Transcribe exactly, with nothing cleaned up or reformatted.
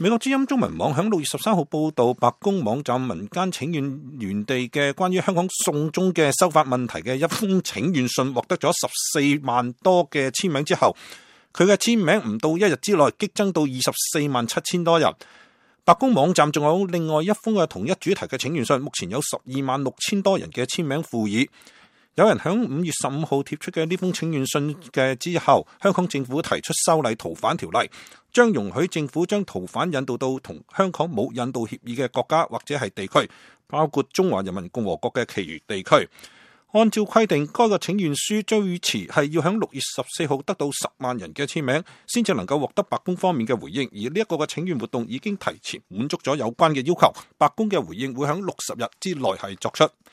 美國之音中文網響六月十三號報道，白宮網站民間請願園地嘅關於香港送中嘅修法問題嘅一封請願信獲得咗十四萬多嘅簽名之後，佢嘅簽名唔到一日之內激增到二十四萬七千多人。白宮網站仲有另外一封嘅同一主題嘅請願信，目前有十二萬六千多人嘅簽名附議。有人喺五月十五號貼出嘅呢封請願信嘅之後，香港政府提出修例逃犯條例，將容許政府將逃犯引渡到同香港冇引渡協議嘅國家或者係地區，包括中華人民共和國嘅其餘地區。按照規定，該個請願書最遲係要喺六月十四號得到十萬人嘅簽名，先至能夠獲得白宮方面嘅回應。而呢一個嘅請願活動已經提前滿足咗有關嘅要求，白宮嘅回應會喺六十日之內係作出。